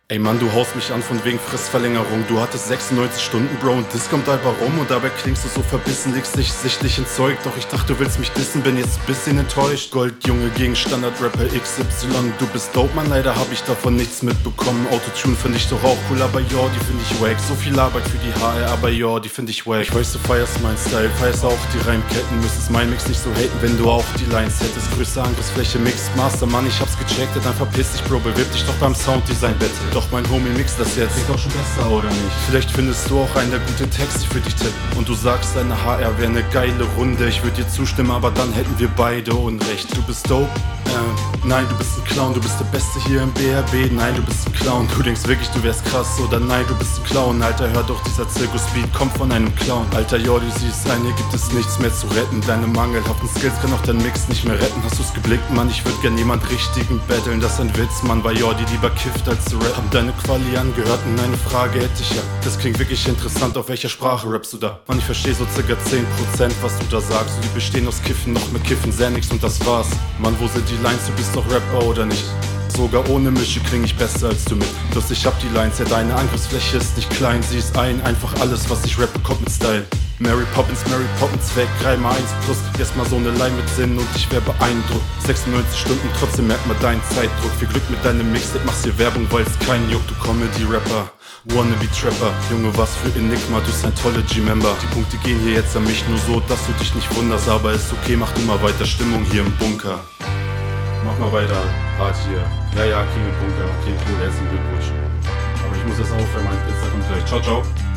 Ey Mann, du haust mich an von wegen Fristverlängerung. Du hattest 96 Stunden, Bro, und das kommt einfach rum. Und dabei klingst du so verbissen, legst dich sichtlich ins Zeug. Doch ich dachte, du willst mich dissen, bin jetzt ein bisschen enttäuscht. Goldjunge gegen Standard-Rapper XY. Du bist dope, Mann, leider hab ich davon nichts mitbekommen. Autotune find ich doch auch cool, aber ja, die find ich wack. So viel Arbeit für die HR, aber ja, die find ich wack. Ich weiß, du feierst mein Style, feierst auch die Reimketten. Müsstest mein Mix nicht so haten, wenn du auch die Lines hättest. Größte Angriffsfläche, Mixed Master, Mann, ich hab's gecheckt. Dann verpiss dich, Bro, bewirb dich doch beim Sounddesign-Battle. Doch mein Homie mixt das jetzt. Klingt auch schon besser, oder nicht? Vielleicht findest du auch einen, der gute Texte für dich tippt. Und du sagst, deine HR wäre eine geile Runde. Ich würde dir zustimmen, aber dann hätten wir beide Unrecht. Du bist dope? Nein, du bist ein Clown. Du bist der Beste hier im BRB. Nein, du bist ein Clown. Du denkst wirklich, du wärst krass. Oder nein, du bist ein Clown. Alter, hör doch, dieser Zirkus-Beat kommt von einem Clown. Alter, ja, du siehst ein, hier gibt es nichts mehr zu retten. Deine mangelhaften Skills kann auch dein Mix nicht mehr retten. Hast du's geblickt, Mann? Ich würd gern jemand richtigen battlen. Das ist ein Witz, Mann, weil Jordi lieber kifft als zu rappen. Hab deine Quali angehört und eine Frage hätte ich ja. Das klingt wirklich interessant, auf welcher Sprache rappst du da? Mann, ich versteh so circa 10%, was du da sagst. Und die bestehen aus Kiffen, noch mit Kiffen, sehr nix und das war's. Mann, wo sind die Lines? Du bist doch Rapper oder nicht? Sogar ohne Mische kling ich besser als du mit. Bloß ich hab die Lines, ja, deine Angriffsfläche ist nicht klein. Sie ist einfach alles, was ich rappe, kommt mit Style. Mary Poppins, weg, 3x1 plus. Erstmal so eine Line mit Sinn und ich wär beeindruckt. 96 Stunden, trotzdem merkt man deinen Zeitdruck. Viel Glück mit deinem Mixtape, machst dir Werbung, weil's keinen juckt. Du Comedy-Rapper, Wannabe-Trapper. Junge, was für Enigma, du Scientology-Member. Die Punkte gehen hier jetzt an mich nur so, dass du dich nicht wunderst. Aber ist okay, mach du mal weiter Stimmung hier im Bunker. Mach mal weiter, Part hier. Ja, King im Bunker. Okay, cool, herzlichen Glückwunsch. Aber ich muss jetzt aufhören, mein Pizza kommt gleich. Ciao, ciao.